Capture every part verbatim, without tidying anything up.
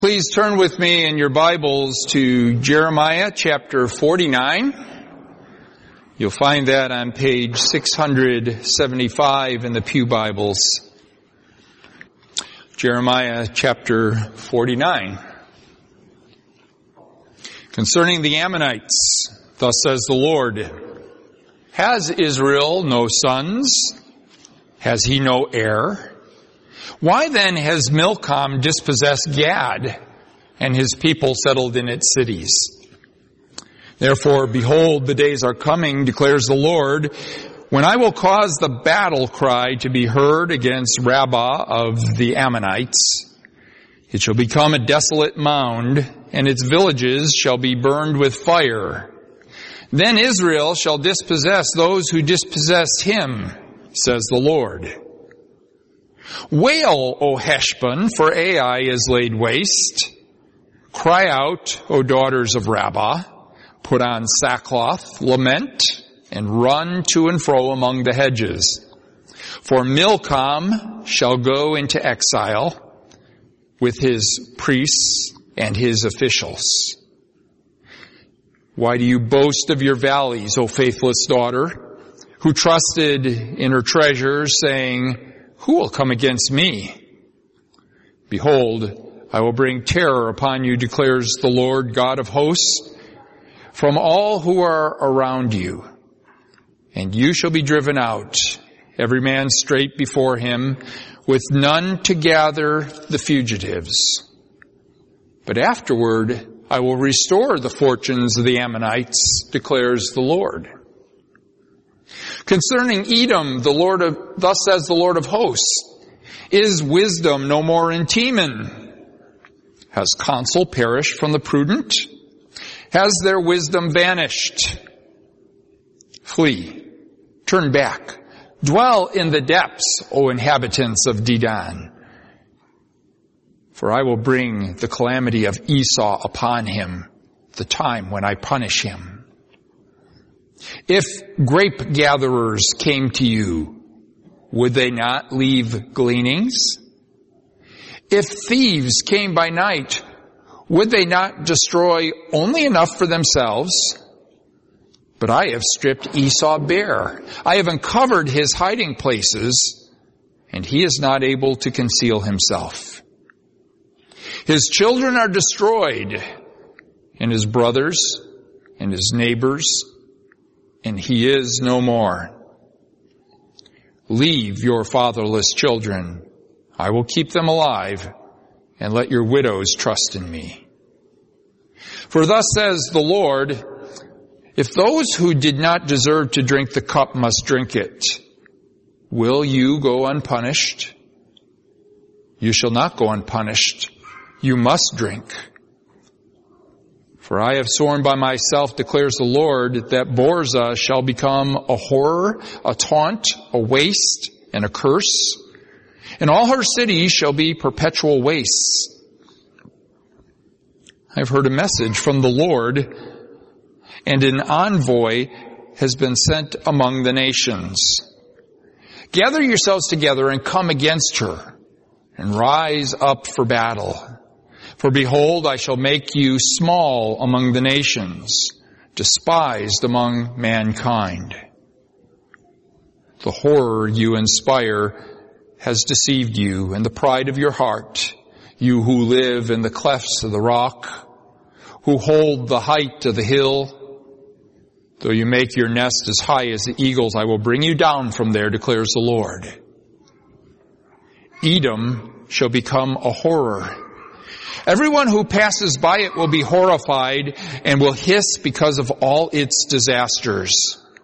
Please turn with me in your Bibles to Jeremiah chapter forty-nine. You'll find that on page six hundred seventy-five in the Pew Bibles. Jeremiah chapter forty-nine. Concerning the Ammonites, thus says the Lord, has Israel no sons? Has he no heir? Why then has Milcom dispossessed Gad, and his people settled in its cities? Therefore, behold, the days are coming, declares the Lord, when I will cause the battle cry to be heard against Rabbah of the Ammonites. It shall become a desolate mound, and its villages shall be burned with fire. Then Israel shall dispossess those who dispossessed him, says the Lord. Wail, O Heshbon, for Ai is laid waste. Cry out, O daughters of Rabbah. Put on sackcloth, lament, and run to and fro among the hedges. For Milcom shall go into exile with his priests and his officials. Why do you boast of your valleys, O faithless daughter, who trusted in her treasures, saying, who will come against me? Behold, I will bring terror upon you, declares the Lord God of hosts, from all who are around you. And you shall be driven out, every man straight before him, with none to gather the fugitives. But afterward I will restore the fortunes of the Ammonites, declares the Lord. Concerning Edom, the Lord of, thus says the Lord of hosts, is wisdom no more in Teman? Has counsel perished from the prudent? Has their wisdom vanished? Flee, turn back, dwell in the depths, O inhabitants of Dedan. For I will bring the calamity of Esau upon him, the time when I punish him. If grape gatherers came to you, would they not leave gleanings? If thieves came by night, would they not destroy only enough for themselves? But I have stripped Esau bare. I have uncovered his hiding places, and he is not able to conceal himself. His children are destroyed, and his brothers and his neighbors, and he is no more. Leave your fatherless children. I will keep them alive, and let your widows trust in me. For thus says the Lord, if those who did not deserve to drink the cup must drink it, will you go unpunished? You shall not go unpunished. You must drink. For I have sworn by myself, declares the Lord, that Borza shall become a horror, a taunt, a waste, and a curse. And all her cities shall be perpetual wastes. I have heard a message from the Lord, and an envoy has been sent among the nations. Gather yourselves together and come against her, and rise up for battle. For behold, I shall make you small among the nations, despised among mankind. The horror you inspire has deceived you, and the pride of your heart, you who live in the clefts of the rock, who hold the height of the hill. Though you make your nest as high as the eagles, I will bring you down from there, declares the Lord. Edom shall become a horror. Everyone who passes by it will be horrified and will hiss because of all its disasters.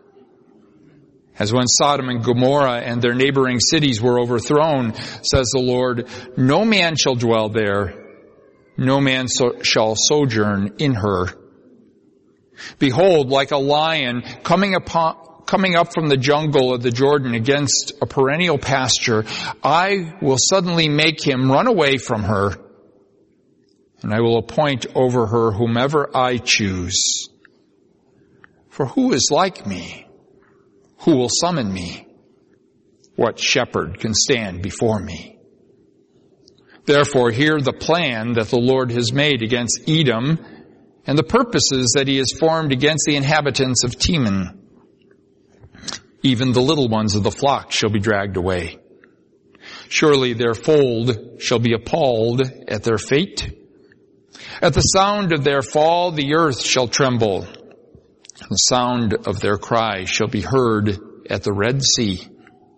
As when Sodom and Gomorrah and their neighboring cities were overthrown, says the Lord, no man shall dwell there, no man so, shall sojourn in her. Behold, like a lion coming upon coming up from the jungle of the Jordan against a perennial pasture, I will suddenly make him run away from her, and I will appoint over her whomever I choose. For who is like me? Who will summon me? What shepherd can stand before me? Therefore, hear the plan that the Lord has made against Edom and the purposes that he has formed against the inhabitants of Teman. Even the little ones of the flock shall be dragged away. Surely their fold shall be appalled at their fate. At the sound of their fall, the earth shall tremble. The sound of their cry shall be heard at the Red Sea.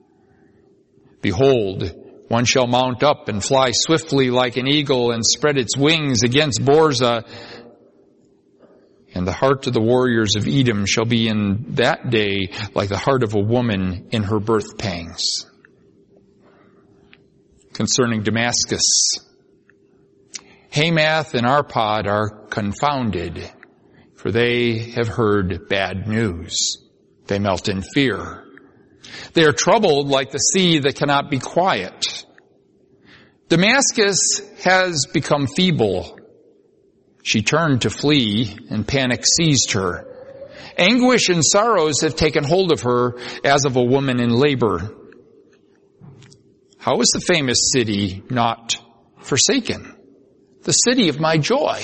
Behold, one shall mount up and fly swiftly like an eagle and spread its wings against Borza. And the heart of the warriors of Edom shall be in that day like the heart of a woman in her birth pangs. Concerning Damascus, Hamath and Arpad are confounded, for they have heard bad news. They melt in fear. They are troubled like the sea that cannot be quiet. Damascus has become feeble. She turned to flee, and panic seized her. Anguish and sorrows have taken hold of her as of a woman in labor. How is the famous city not forsaken? The city of my joy.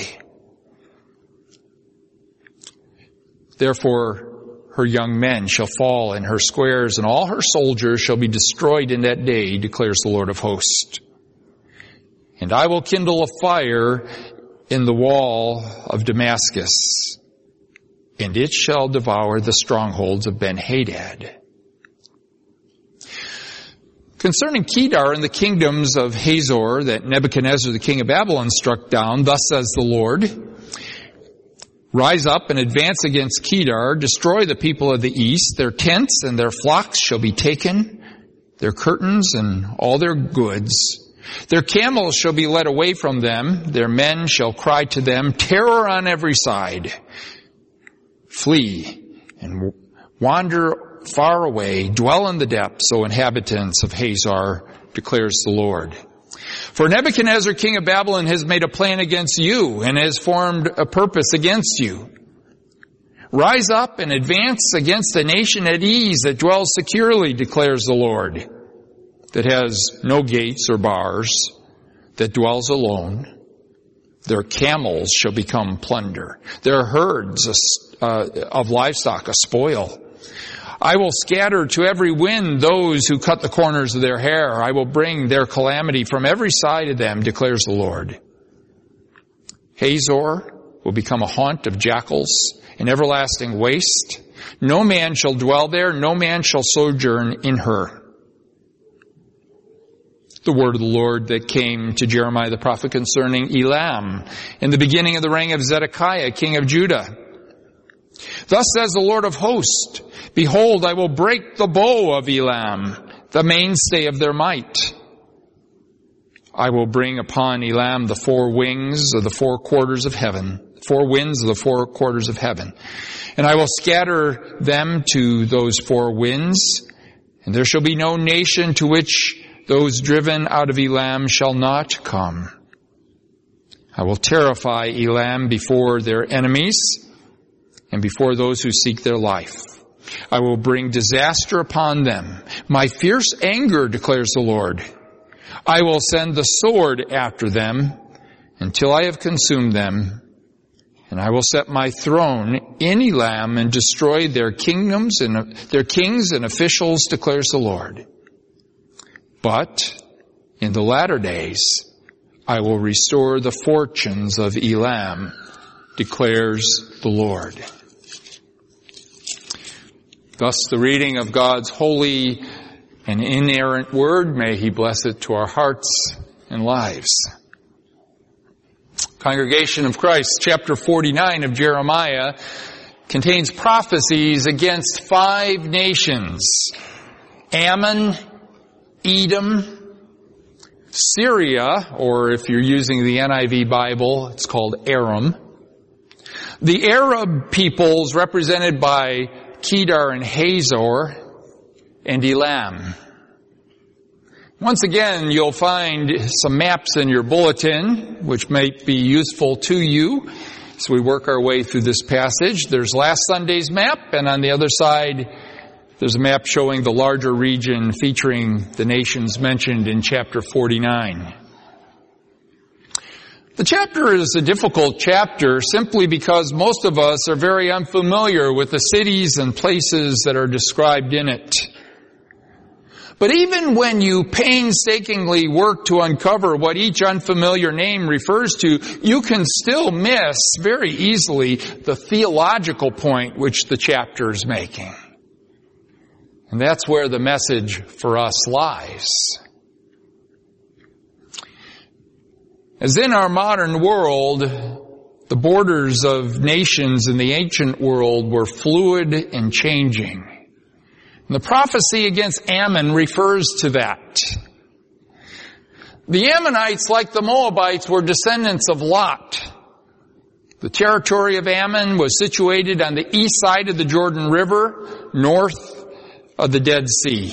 Therefore, her young men shall fall in her squares, and all her soldiers shall be destroyed in that day, declares the Lord of hosts. And I will kindle a fire in the wall of Damascus, and it shall devour the strongholds of Ben-Hadad. Concerning Kedar and the kingdoms of Hazor that Nebuchadnezzar the king of Babylon struck down, thus says the Lord, rise up and advance against Kedar, destroy the people of the east, their tents and their flocks shall be taken, their curtains and all their goods. Their camels shall be led away from them, their men shall cry to them, terror on every side. Flee and wander far away, dwell in the depths, O inhabitants of Hazor, declares the Lord. For Nebuchadnezzar, king of Babylon, has made a plan against you and has formed a purpose against you. Rise up and advance against a nation at ease that dwells securely, declares the Lord, that has no gates or bars, that dwells alone. Their camels shall become plunder, their herds uh, of livestock a spoil. I will scatter to every wind those who cut the corners of their hair. I will bring their calamity from every side of them, declares the Lord. Hazor will become a haunt of jackals, an everlasting waste. No man shall dwell there, no man shall sojourn in her. The word of the Lord that came to Jeremiah the prophet concerning Elam in the beginning of the reign of Zedekiah, king of Judah. Thus says the Lord of hosts, behold, I will break the bow of Elam, the mainstay of their might. I will bring upon Elam the four wings of the four quarters of heaven, four winds of the four quarters of heaven. And I will scatter them to those four winds, and there shall be no nation to which those driven out of Elam shall not come. I will terrify Elam before their enemies and before those who seek their life. I will bring disaster upon them. My fierce anger, declares the Lord. I will send the sword after them until I have consumed them. And I will set my throne in Elam and destroy their kingdoms and their kings and officials, declares the Lord. But in the latter days, I will restore the fortunes of Elam, declares the Lord. Thus the reading of God's holy and inerrant word. May He bless it to our hearts and lives. Congregation of Christ, chapter forty-nine of Jeremiah contains prophecies against five nations: Ammon, Edom, Syria, or if you're using the N I V Bible, it's called Aram. The Arab peoples represented by Kedar and Hazor, and Elam. Once again, you'll find some maps in your bulletin, which might be useful to you as we work our way through this passage. There's last Sunday's map, and on the other side, there's a map showing the larger region featuring the nations mentioned in chapter forty-nine. The chapter is a difficult chapter simply because most of us are very unfamiliar with the cities and places that are described in it. But even when you painstakingly work to uncover what each unfamiliar name refers to, you can still miss very easily the theological point which the chapter is making. And that's where the message for us lies. As in our modern world, the borders of nations in the ancient world were fluid and changing. And the prophecy against Ammon refers to that. The Ammonites, like the Moabites, were descendants of Lot. The territory of Ammon was situated on the east side of the Jordan River, north of the Dead Sea.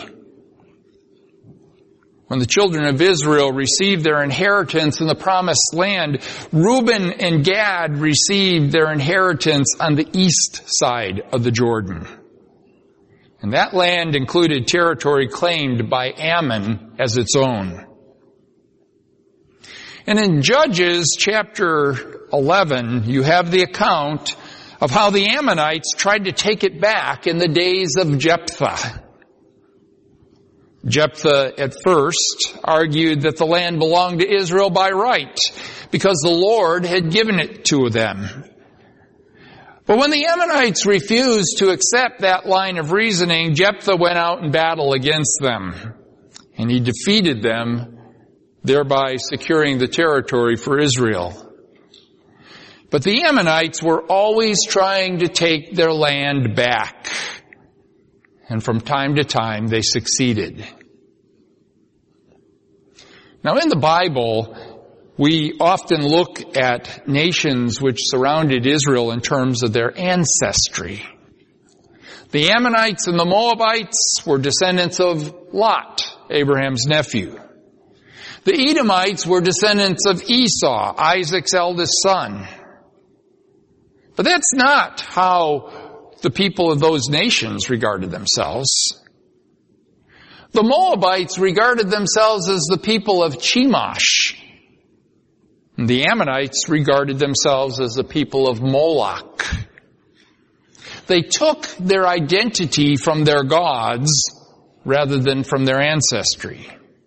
When the children of Israel received their inheritance in the promised land, Reuben and Gad received their inheritance on the east side of the Jordan. And that land included territory claimed by Ammon as its own. And in Judges chapter eleven, you have the account of how the Ammonites tried to take it back in the days of Jephthah. Jephthah at first argued that the land belonged to Israel by right because the Lord had given it to them. But when the Ammonites refused to accept that line of reasoning, Jephthah went out in battle against them, and he defeated them, thereby securing the territory for Israel. But the Ammonites were always trying to take their land back, and from time to time they succeeded. Now in the Bible, we often look at nations which surrounded Israel in terms of their ancestry. The Ammonites and the Moabites were descendants of Lot, Abraham's nephew. The Edomites were descendants of Esau, Isaac's eldest son. But that's not how the people of those nations regarded themselves. The Moabites regarded themselves as the people of Chemosh. The Ammonites regarded themselves as the people of Moloch. They took their identity from their gods rather than from their ancestry.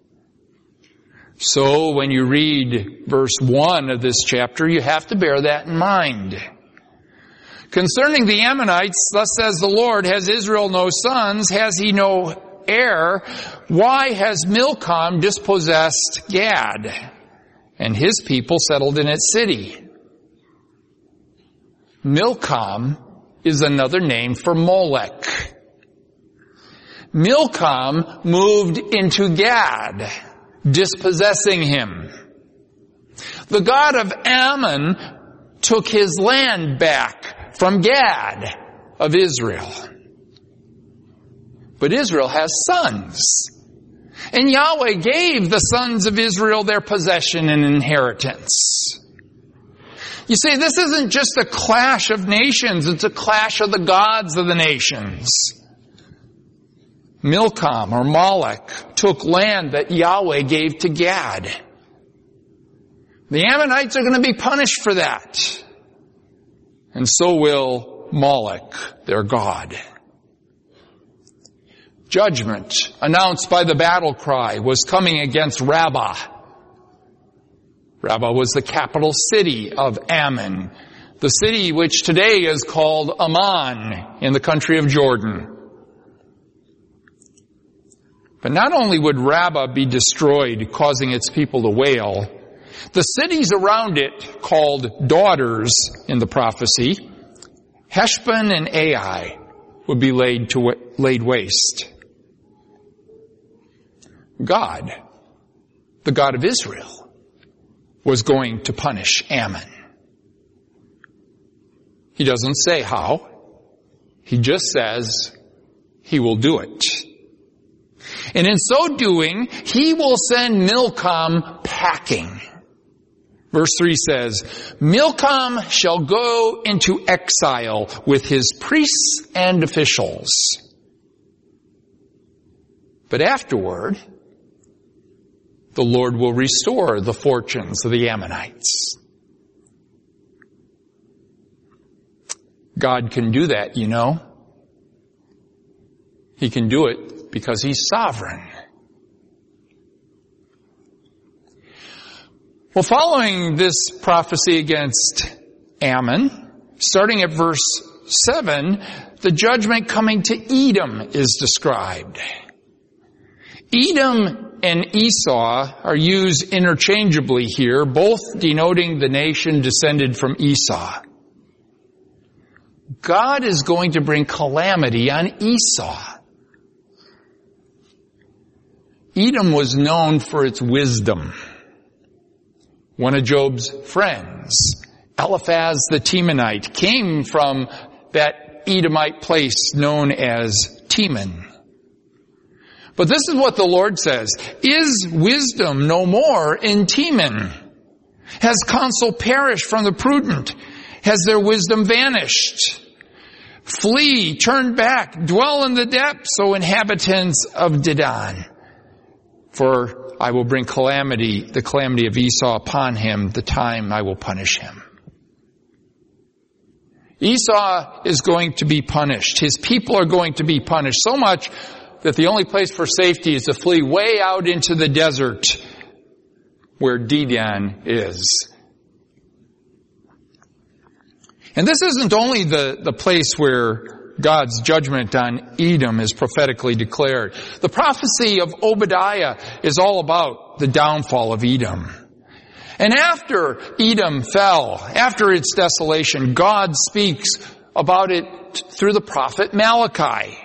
So when you read verse one of this chapter, you have to bear that in mind. Concerning the Ammonites, thus says the Lord, has Israel no sons? Has he no heir? Why has Milcom dispossessed Gad, and his people settled in its city? Milcom is another name for Molech. Milcom moved into Gad, dispossessing him. The god of Ammon took his land back from Gad of Israel. But Israel has sons. And Yahweh gave the sons of Israel their possession and inheritance. You see, this isn't just a clash of nations, it's a clash of the gods of the nations. Milcom or Moloch took land that Yahweh gave to Gad. The Ammonites are going to be punished for that. And so will Moloch, their god. Judgment, announced by the battle cry, was coming against Rabbah. Rabbah was the capital city of Ammon, the city which today is called Amman in the country of Jordan. But not only would Rabbah be destroyed, causing its people to wail, the cities around it, called daughters in the prophecy, Heshbon and Ai, would be laid to laid waste. God, the God of Israel, was going to punish Ammon. He doesn't say how. He just says he will do it. And in so doing, he will send Milcom packing. Verse three says, Milcom shall go into exile with his priests and officials. But afterward, the Lord will restore the fortunes of the Ammonites. God can do that, you know. He can do it because He's sovereign. Well, following this prophecy against Ammon, starting at verse seven, the judgment coming to Edom is described. Edom and Esau are used interchangeably here, both denoting the nation descended from Esau. God is going to bring calamity on Esau. Edom was known for its wisdom. One of Job's friends, Eliphaz the Temanite, came from that Edomite place known as Teman. But this is what the Lord says, "Is wisdom no more in Teman? Has counsel perished from the prudent? Has their wisdom vanished? Flee, turn back, dwell in the depths, O inhabitants of Dedan. For I will bring calamity, the calamity of Esau upon him, the time I will punish him." Esau is going to be punished. His people are going to be punished so much that the only place for safety is to flee way out into the desert where Dedan is. And this isn't only the, the place where God's judgment on Edom is prophetically declared. The prophecy of Obadiah is all about the downfall of Edom. And after Edom fell, after its desolation, God speaks about it through the prophet Malachi.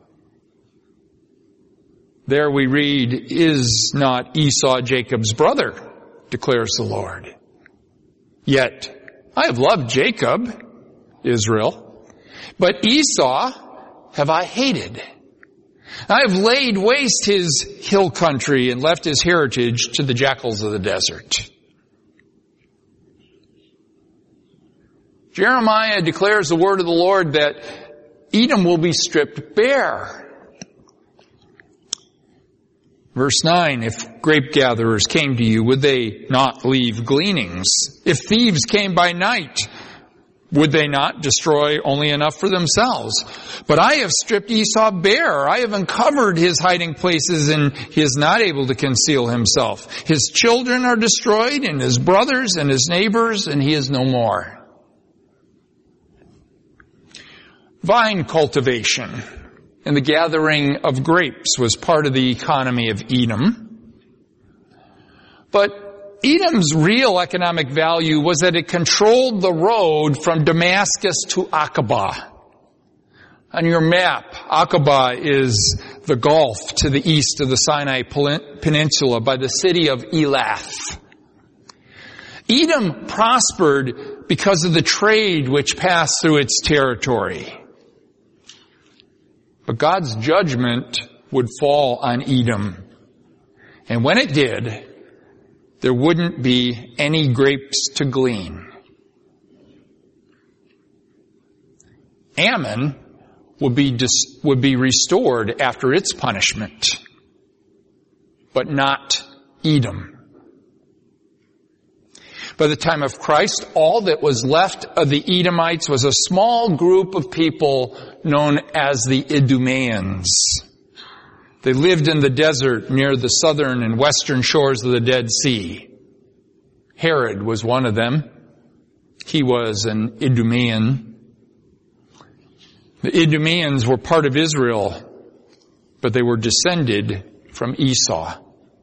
There we read, "Is not Esau Jacob's brother, declares the Lord. Yet I have loved Jacob, Israel, but Esau have I hated. I have laid waste his hill country and left his heritage to the jackals of the desert." Jeremiah declares the word of the Lord that Edom will be stripped bare. Verse nine, "If grape gatherers came to you, would they not leave gleanings? If thieves came by night, would they not destroy only enough for themselves? But I have stripped Esau bare. I have uncovered his hiding places, and he is not able to conceal himself. His children are destroyed, and his brothers and his neighbors, and he is no more." Vine cultivation and the gathering of grapes was part of the economy of Edom. But Edom's real economic value was that it controlled the road from Damascus to Aqaba. On your map, Aqaba is the Gulf to the east of the Sinai Peninsula by the city of Elath. Edom prospered because of the trade which passed through its territory. But God's judgment would fall on Edom. And when it did, there wouldn't be any grapes to glean. Ammon would be dis- would be restored after its punishment, but not Edom. By the time of Christ, all that was left of the Edomites was a small group of people known as the Idumeans. They lived in the desert near the southern and western shores of the Dead Sea. Herod was one of them. He was an Idumean. The Idumeans were part of Israel, but they were descended from Esau.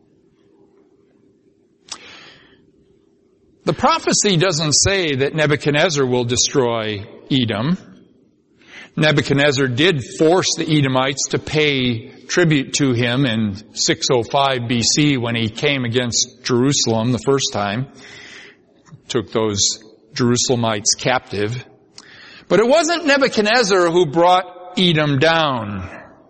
The prophecy doesn't say that Nebuchadnezzar will destroy Edom. Nebuchadnezzar did force the Edomites to pay tribute to him in six oh five B C when he came against Jerusalem the first time. Took those Jerusalemites captive. But it wasn't Nebuchadnezzar who brought Edom down.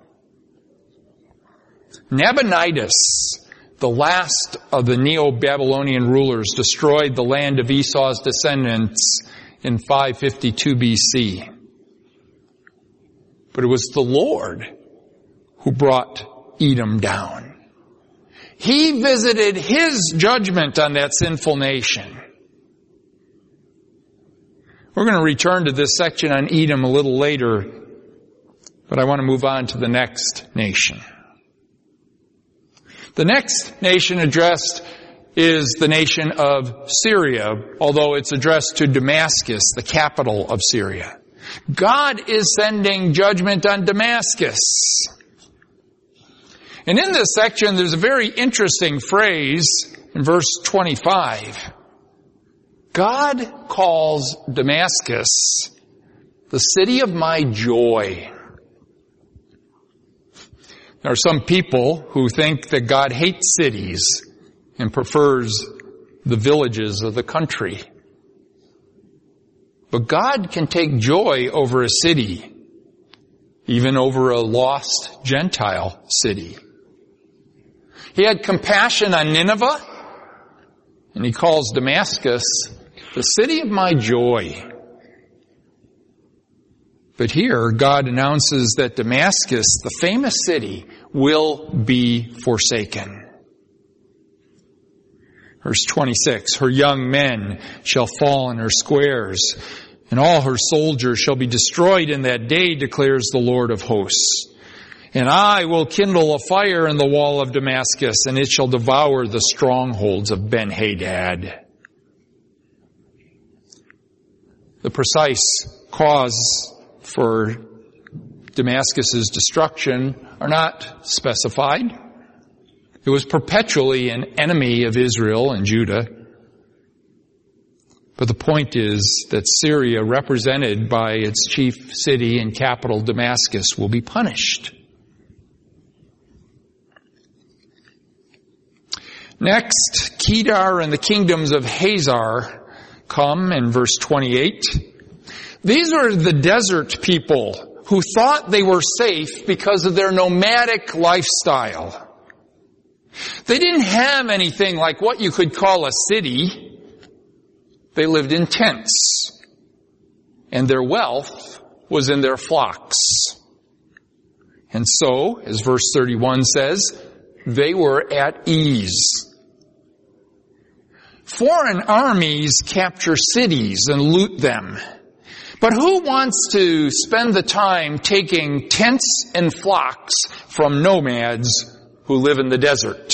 Nabonidus, the last of the Neo-Babylonian rulers, destroyed the land of Esau's descendants in five fifty-two B C. But it was the Lord who brought Edom down. He visited His judgment on that sinful nation. We're going to return to this section on Edom a little later, but I want to move on to the next nation. The next nation addressed is the nation of Syria, although it's addressed to Damascus, the capital of Syria. God is sending judgment on Damascus. And in this section, there's a very interesting phrase in verse twenty-five. God calls Damascus the city of my joy. There are some people who think that God hates cities and prefers the villages of the country. But God can take joy over a city, even over a lost Gentile city. He had compassion on Nineveh, and he calls Damascus the city of my joy. But here, God announces that Damascus, the famous city, will be forsaken. Verse twenty-six, her young men shall fall in her squares, and all her soldiers shall be destroyed in that day, declares the Lord of hosts. And I will kindle a fire in the wall of Damascus, and it shall devour the strongholds of Ben-Hadad. The precise cause for Damascus's destruction are not specified. It was perpetually an enemy of Israel and Judah. But the point is that Syria, represented by its chief city and capital Damascus, will be punished. Next, Kedar and the kingdoms of Hazar come in verse twenty-eight. These are the desert people who thought they were safe because of their nomadic lifestyle. They didn't have anything like what you could call a city. They lived in tents, and their wealth was in their flocks. And so, as verse thirty-one says, they were at ease. Foreign armies capture cities and loot them. But who wants to spend the time taking tents and flocks from nomads who live in the desert?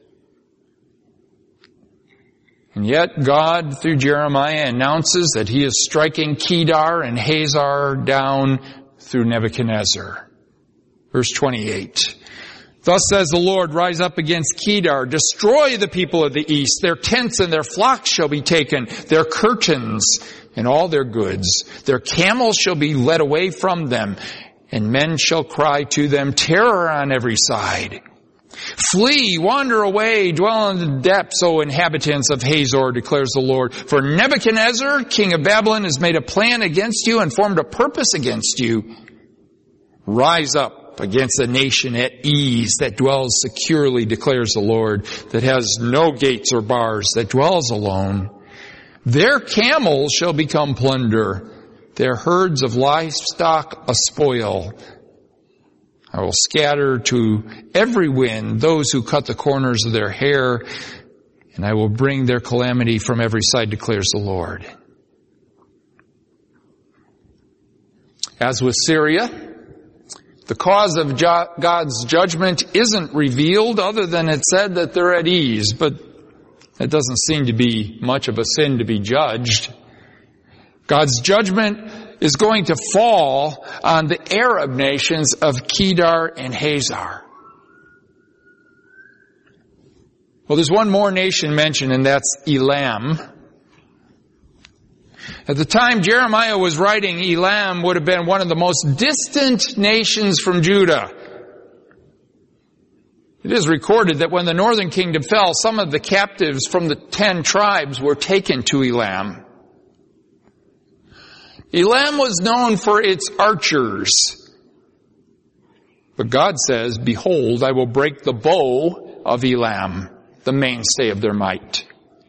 And yet God, through Jeremiah, announces that he is striking Kedar and Hazar down through Nebuchadnezzar. Verse twenty-eight. Thus says the Lord, rise up against Kedar, destroy the people of the east. Their tents and their flocks shall be taken, their curtains and all their goods. Their camels shall be led away from them, and men shall cry to them, terror on every side. Flee, wander away, dwell in the depths, O inhabitants of Hazor, declares the Lord. For Nebuchadnezzar, king of Babylon, has made a plan against you and formed a purpose against you. Rise up against a nation at ease that dwells securely, declares the Lord, that has no gates or bars, that dwells alone. Their camels shall become plunder, their herds of livestock a spoil. I will scatter to every wind those who cut the corners of their hair, and I will bring their calamity from every side, declares the Lord. As with Syria, the cause of God's judgment isn't revealed other than it said that they're at ease, but that doesn't seem to be much of a sin to be judged. God's judgment is going to fall on the Arab nations of Kedar and Hazar. Well, there's one more nation mentioned, and that's Elam. At the time Jeremiah was writing, Elam would have been one of the most distant nations from Judah. It is recorded that when the northern kingdom fell, some of the captives from the ten tribes were taken to Elam. Elam was known for its archers. But God says, behold, I will break the bow of Elam, the mainstay of their might.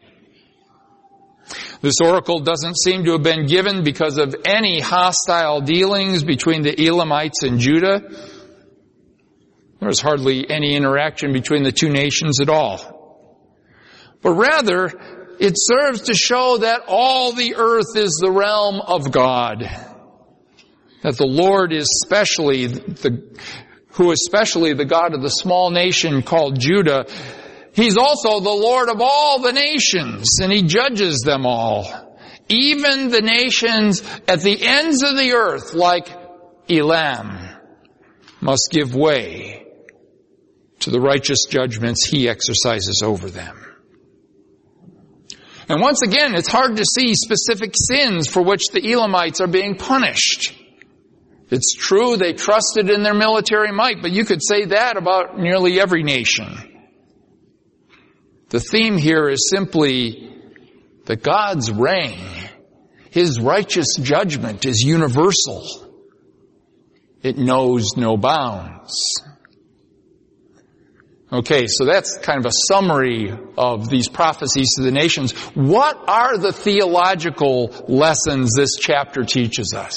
This oracle doesn't seem to have been given because of any hostile dealings between the Elamites and Judah. There was hardly any interaction between the two nations at all. But rather, it serves to show that all the earth is the realm of God. That the Lord is specially the, who is specially the God of the small nation called Judah. He's also the Lord of all the nations, and He judges them all. Even the nations at the ends of the earth, like Elam, must give way to the righteous judgments He exercises over them. And once again, it's hard to see specific sins for which the Elamites are being punished. It's true they trusted in their military might, but you could say that about nearly every nation. The theme here is simply that God's reign, His righteous judgment is universal. It knows no bounds. Okay, so that's kind of a summary of these prophecies to the nations. What are the theological lessons this chapter teaches us?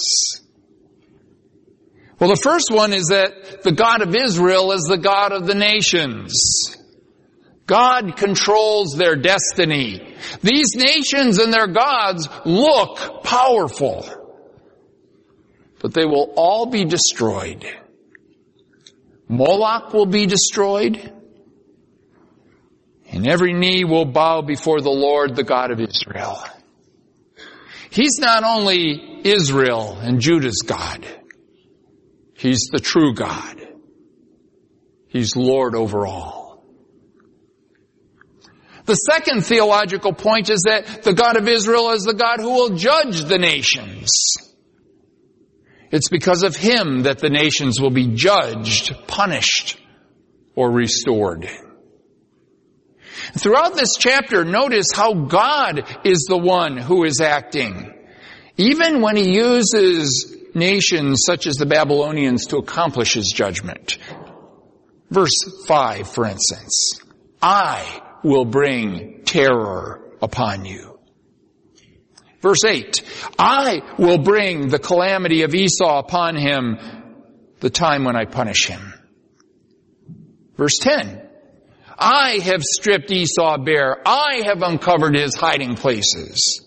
Well, the first one is that the God of Israel is the God of the nations. God controls their destiny. These nations and their gods look powerful, but they will all be destroyed. Moloch will be destroyed, and every knee will bow before the Lord, the God of Israel. He's not only Israel and Judah's God. He's the true God. He's Lord over all. The second theological point is that the God of Israel is the God who will judge the nations. It's because of Him that the nations will be judged, punished, or restored. Throughout this chapter, notice how God is the one who is acting. Even when He uses nations such as the Babylonians to accomplish His judgment. Verse five, for instance. I will bring terror upon you. Verse eight. I will bring the calamity of Esau upon him, the time when I punish him. Verse ten. I have stripped Esau bare. I have uncovered his hiding places.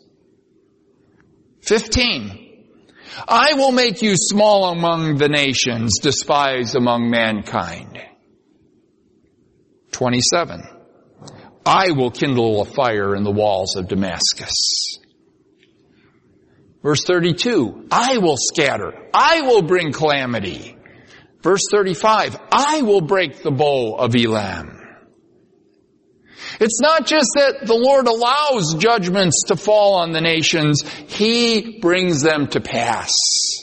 Fifteen. I will make you small among the nations, despised among mankind. twenty-seven. I will kindle a fire in the walls of Damascus. Verse thirty-two. I will scatter. I will bring calamity. Verse thirty-five. I will break the bow of Elam. It's not just that the Lord allows judgments to fall on the nations. He brings them to pass.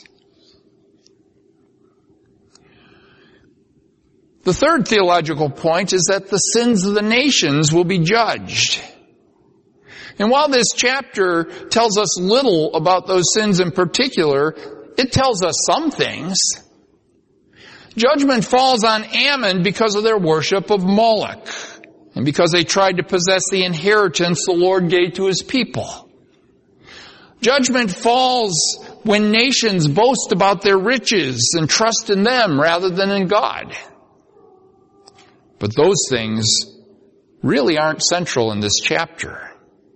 The third theological point is that the sins of the nations will be judged. And while this chapter tells us little about those sins in particular, it tells us some things. Judgment falls on Ammon because of their worship of Moloch, and because they tried to possess the inheritance the Lord gave to His people. Judgment falls when nations boast about their riches and trust in them rather than in God. But those things really aren't central in this chapter.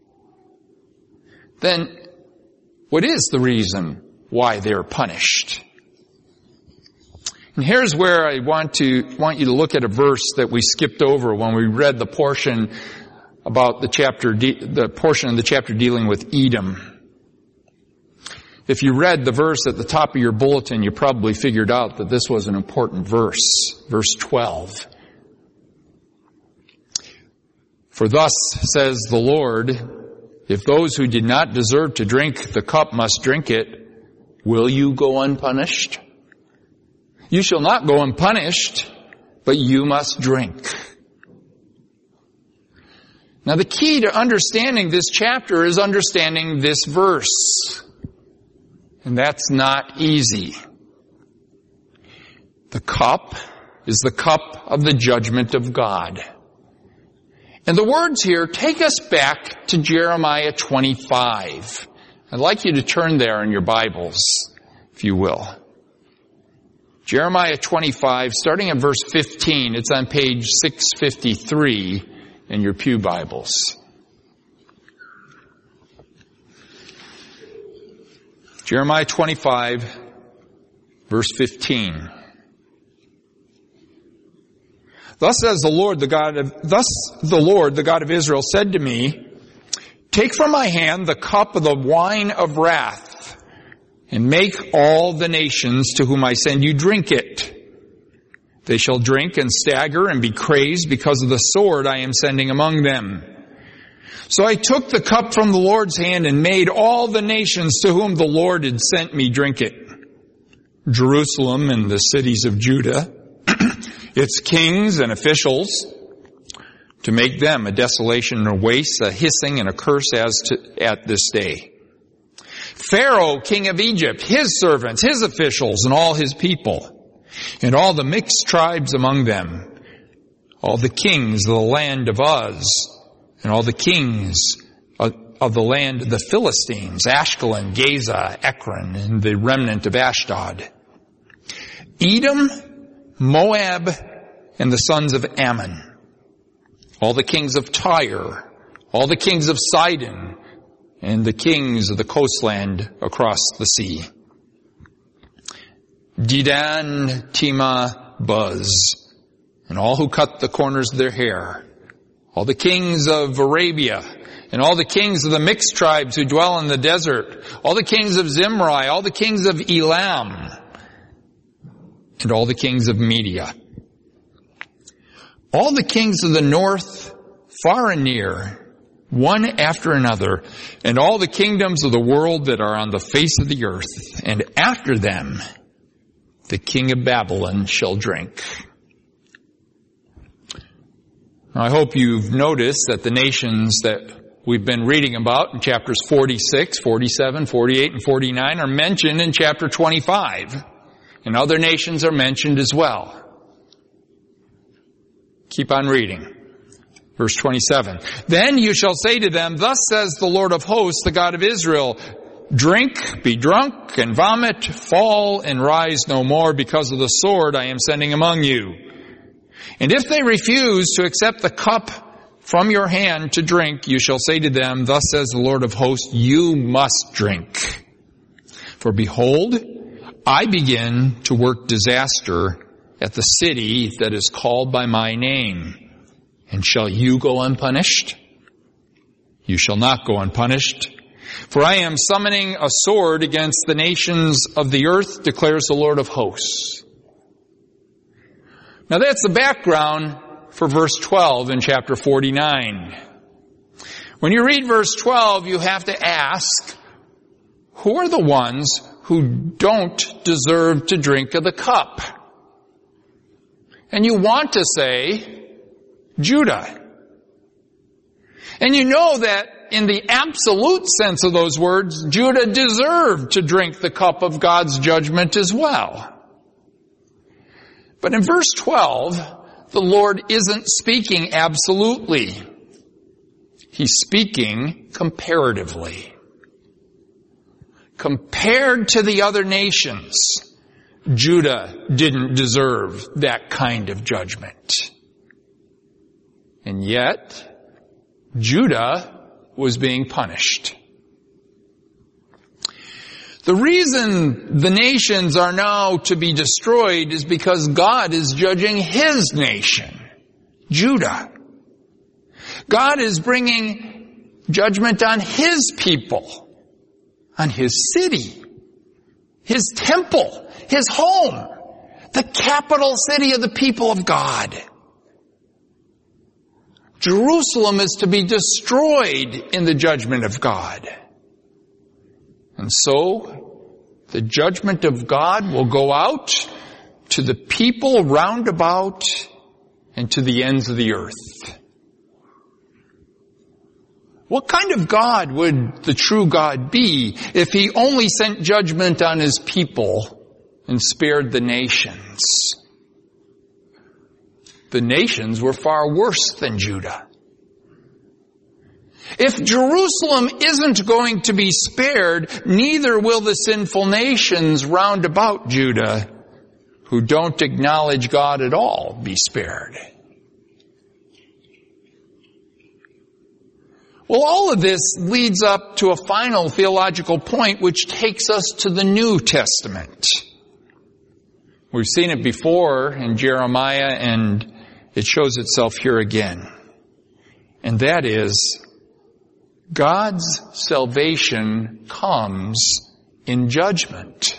Then, what is the reason why they're punished? And here's where I want to want you to look at a verse that we skipped over when we read the portion about the chapter, the portion of the chapter dealing with Edom. If you read the verse at the top of your bulletin, you probably figured out that this was an important verse. Verse twelve. For thus says the Lord, if those who did not deserve to drink the cup must drink it, will you go unpunished? You shall not go unpunished, but you must drink. Now the key to understanding this chapter is understanding this verse. And that's not easy. The cup is the cup of the judgment of God. And the words here take us back to Jeremiah twenty-five. I'd like you to turn there in your Bibles, if you will. Jeremiah twenty-five, starting at verse fifteen. It's on page six fifty-three in your pew Bibles. Jeremiah twenty-five, verse fifteen. Thus says the Lord, the God of, thus the Lord, the God of Israel said to me, take from my hand the cup of the wine of wrath, and make all the nations to whom I send you drink it. They shall drink and stagger and be crazed because of the sword I am sending among them. So I took the cup from the Lord's hand and made all the nations to whom the Lord had sent me drink it. Jerusalem and the cities of Judah, its kings and officials, to make them a desolation and a waste, a hissing and a curse as to, at this day. Pharaoh, king of Egypt, his servants, his officials, and all his people, and all the mixed tribes among them, all the kings of the land of Uz, and all the kings of, of the land of the Philistines, Ashkelon, Gaza, Ekron, and the remnant of Ashdod. Edom, Moab, and the sons of Ammon. All the kings of Tyre, all the kings of Sidon, and the kings of the coastland across the sea. Dedan, Tema, Buz, and all who cut the corners of their hair. All the kings of Arabia, and all the kings of the mixed tribes who dwell in the desert. All the kings of Zimri, all the kings of Elam, and all the kings of Media. All the kings of the north, far and near, one after another, and all the kingdoms of the world that are on the face of the earth, and after them, the king of Babylon shall drink. Now, I hope you've noticed that the nations that we've been reading about in chapters forty-six, forty-seven, forty-eight, and forty-nine are mentioned in chapter twenty-five. And other nations are mentioned as well. Keep on reading. Verse twenty-seven. Then you shall say to them, thus says the Lord of hosts, the God of Israel, drink, be drunk, and vomit, fall, and rise no more because of the sword I am sending among you. And if they refuse to accept the cup from your hand to drink, you shall say to them, thus says the Lord of hosts, you must drink. For behold, I begin to work disaster at the city that is called by my name. And shall you go unpunished? You shall not go unpunished. For I am summoning a sword against the nations of the earth, declares the Lord of hosts. Now that's the background for verse twelve in chapter forty-nine. When you read verse twelve, you have to ask, who are the ones who don't deserve to drink of the cup? And you want to say, Judah. And you know that in the absolute sense of those words, Judah deserved to drink the cup of God's judgment as well. But in verse twelve, the Lord isn't speaking absolutely. He's speaking comparatively. Compared to the other nations, Judah didn't deserve that kind of judgment. And yet, Judah was being punished. The reason the nations are now to be destroyed is because God is judging His nation, Judah. God is bringing judgment on His people, on His city, His temple, His home, the capital city of the people of God. Jerusalem is to be destroyed in the judgment of God. And so, the judgment of God will go out to the people round about and to the ends of the earth. What kind of God would the true God be if He only sent judgment on His people and spared the nations? The nations were far worse than Judah. If Jerusalem isn't going to be spared, neither will the sinful nations round about Judah who don't acknowledge God at all be spared. Well, all of this leads up to a final theological point which takes us to the New Testament. We've seen it before in Jeremiah, and it shows itself here again. And that is, God's salvation comes in judgment.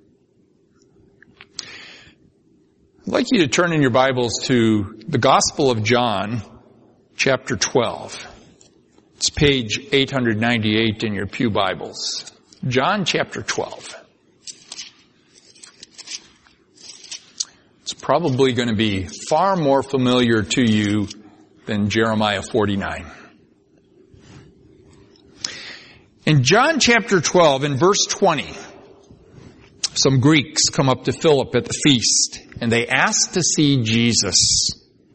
I'd like you to turn in your Bibles to the Gospel of John, chapter twelve. It's page eight ninety-eight in your pew Bibles. John chapter twelve. It's probably going to be far more familiar to you than Jeremiah forty-nine. In John chapter twelve, in verse twenty, some Greeks come up to Philip at the feast, and they ask to see Jesus.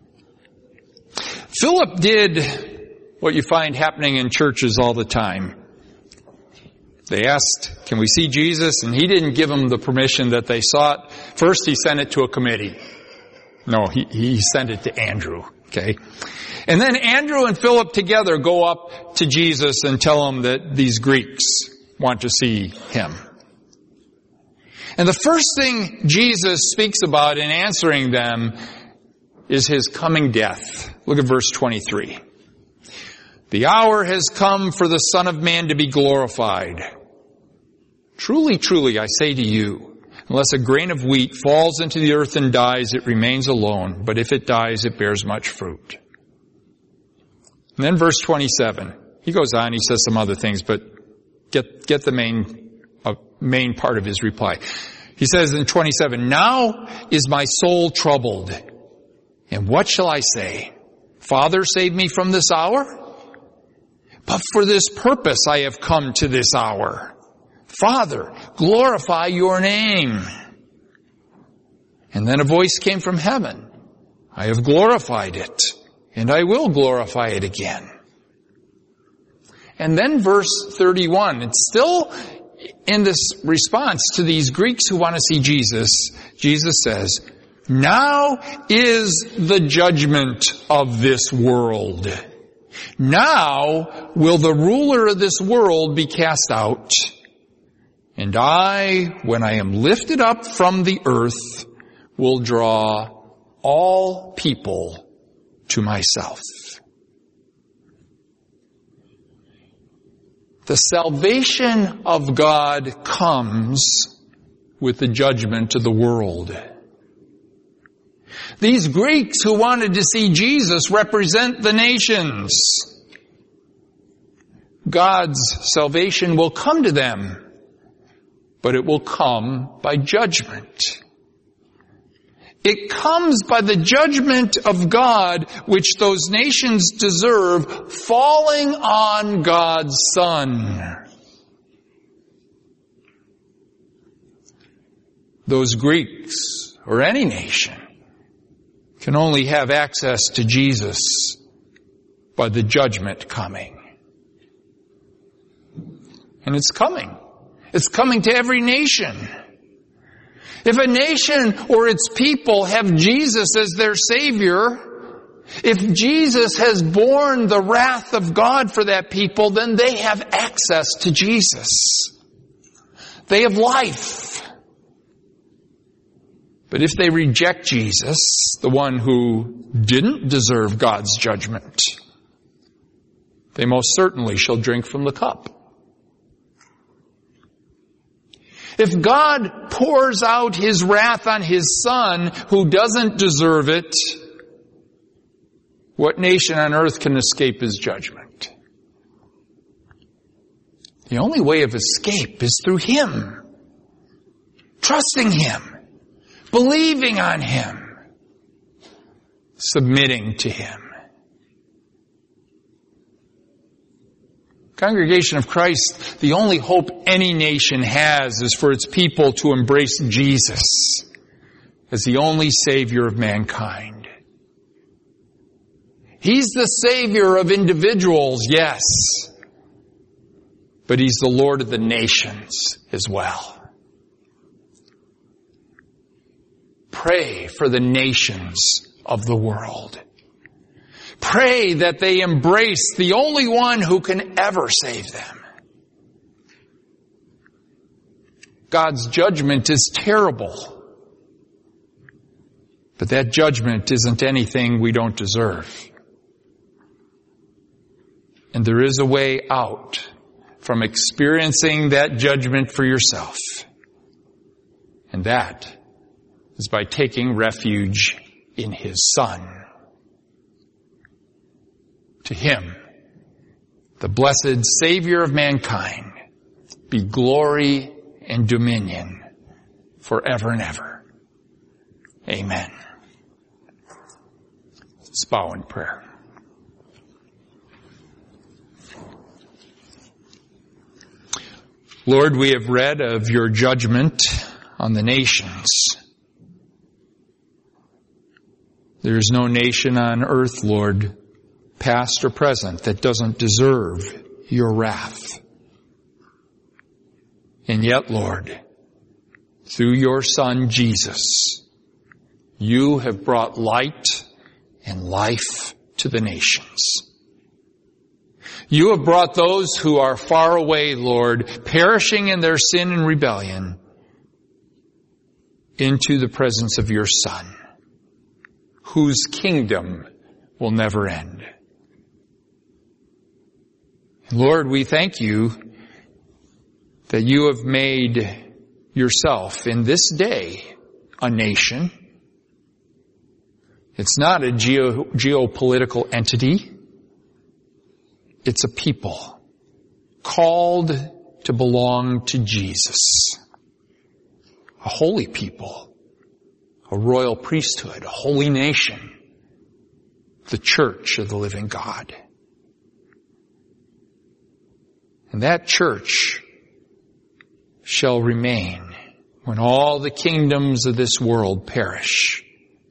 Philip did what you find happening in churches all the time. They asked, can we see Jesus? And he didn't give them the permission that they sought. First, he sent it to a committee. No, he, he sent it to Andrew, okay? And then Andrew and Philip together go up to Jesus and tell him that these Greeks want to see him. And the first thing Jesus speaks about in answering them is his coming death. Look at verse twenty-three. The hour has come for the Son of Man to be glorified. Truly, truly, I say to you, unless a grain of wheat falls into the earth and dies, it remains alone. But if it dies, it bears much fruit. And then verse twenty-seven. He goes on, he says some other things, but get, get the main, uh, main part of his reply. He says in twenty-seven, now is my soul troubled. And what shall I say? Father, save me from this hour? But for this purpose I have come to this hour. Father, glorify your name. And then a voice came from heaven. I have glorified it, and I will glorify it again. And then verse thirty-one, it's still in this response to these Greeks who want to see Jesus. Jesus says, now is the judgment of this world. Now will the ruler of this world be cast out. And I, when I am lifted up from the earth, will draw all people to myself. The salvation of God comes with the judgment of the world. These Greeks who wanted to see Jesus represent the nations. God's salvation will come to them, but it will come by judgment. It comes by the judgment of God, which those nations deserve, falling on God's Son. Those Greeks, or any nation, can only have access to Jesus by the judgment coming. And it's coming. It's coming to every nation. If a nation or its people have Jesus as their Savior, if Jesus has borne the wrath of God for that people, then they have access to Jesus. They have life. But if they reject Jesus, the one who didn't deserve God's judgment, they most certainly shall drink from the cup. If God pours out His wrath on His Son who doesn't deserve it, what nation on earth can escape His judgment? The only way of escape is through Him. Trusting Him. Believing on Him. Submitting to Him. Congregation of Christ, the only hope any nation has is for its people to embrace Jesus as the only Savior of mankind. He's the Savior of individuals, yes, but He's the Lord of the nations as well. Pray for the nations of the world. Pray that they embrace the only one who can ever save them. God's judgment is terrible. But that judgment isn't anything we don't deserve. And there is a way out from experiencing that judgment for yourself. And that is by taking refuge in His Son. To Him, the blessed Savior of mankind, be glory and dominion forever and ever. Amen. Let's bow in prayer. Lord, we have read of your judgment on the nations. There is no nation on earth, Lord, past or present, that doesn't deserve your wrath. And yet, Lord, through your Son, Jesus, you have brought light and life to the nations. You have brought those who are far away, Lord, perishing in their sin and rebellion, into the presence of your Son, whose kingdom will never end. Lord, we thank you that you have made yourself in this day a nation. It's not a geo, geopolitical entity. It's a people called to belong to Jesus. A holy people, a royal priesthood, a holy nation, the church of the living God. And that church shall remain when all the kingdoms of this world perish.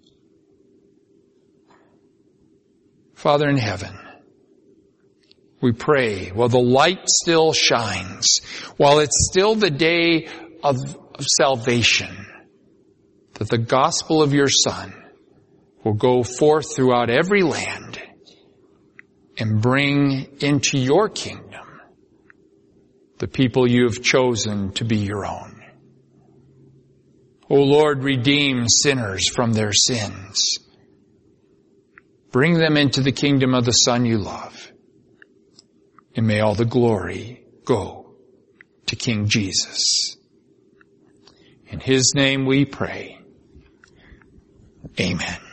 Father in heaven, we pray while the light still shines, while it's still the day of, of salvation, that the gospel of your Son will go forth throughout every land and bring into your kingdom the people you have chosen to be your own. O Lord, redeem sinners from their sins. Bring them into the kingdom of the Son you love. And may all the glory go to King Jesus. In His name we pray. Amen.